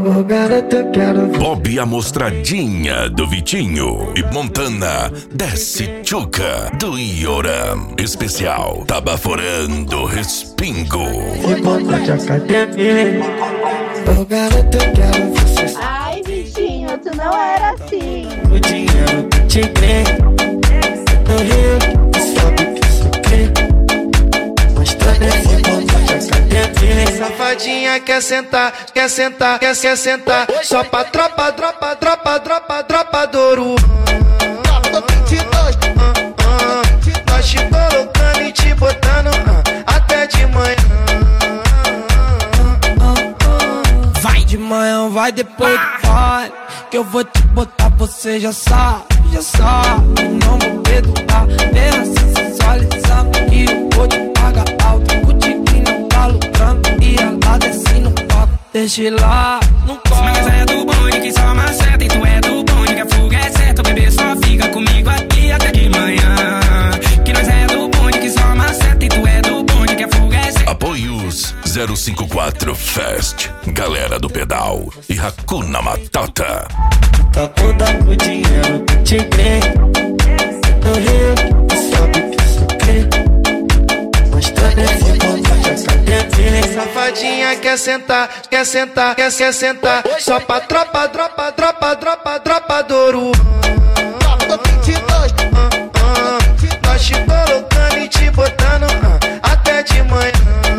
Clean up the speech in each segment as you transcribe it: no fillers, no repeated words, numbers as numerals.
Ô garota, eu quero ver. Bob Amostradinha do Vitinho e Montana desce tchuca do Ioram. Especial Tabaforando Respingo. E bota de academia. Ô garota, eu quero você. Ai, Vitinho, tu não era assim. O dinheiro que te crê. No Rio, tu sabe que sou crê. Mostra desse bota de academia. Safadinha quer sentar, quer sentar, quer sentar. Só pra tropa do Ouro. Nós te colocando e te botando até de manhã. Vai de manhã, vai depois do pai, que eu vou te botar, você já sabe. Não vou perdoar, vem assim sensualizando, que eu vou te pagar alto. O tiquinho não tá lucrando e ela desce no palco. Deixa lá, não corre. Mas é do bonde que só maceta, e tu é do bonde que a fuga é certa. O bebê só fica comigo aqui até de manhã. Que nós é do bonde que só maceta, e tu é do bonde que a fuga é certa. Apoios 054 Fest, Galera do Pedal e Hakuna Matata. Tá toda com dinheiro que te crê. No Rio, tu sabe que sou crê. Mostra desse bota de academia. Safadinha quer sentar, quer sentar, quer sentar. Só pra tropa do Ouro. Nós te colocando e te botando até de manhã.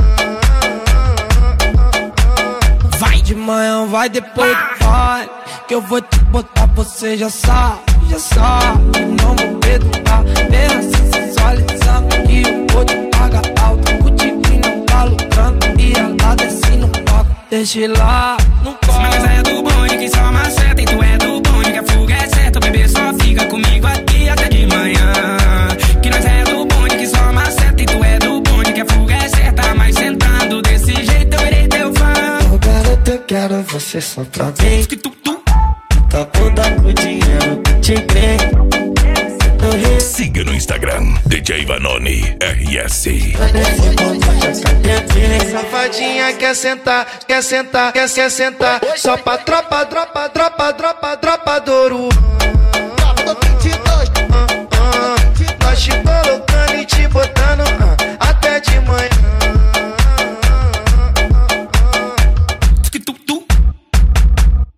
Vai de manhã, vai depois do pai, que eu vou te botar, você já sabe. Não vou perdoar, vem assim sensualizando, que eu vou te pagar alto. O tiquinho não tá lucrando e ela desce no palco. Deixa lá, não corre. Mas é do bonde que só maceta, e tu é do bonde que a fuga é certa. O bebê só fica comigo aqui até de manhã. Que nós é do bonde que só maceta, e tu é do bonde que a fuga é certa. Mas sentando desse jeito eu irei teu fã. Ô garota, eu quero você só pra mim. Tá toda com dinheiro que te crê. No Rio, Siga no Instagram, DJ Vanoni RS. tá desse bota de academia. Safadinha quer sentar, quer sentar, quer sentar. Só pra tropa do Ouro.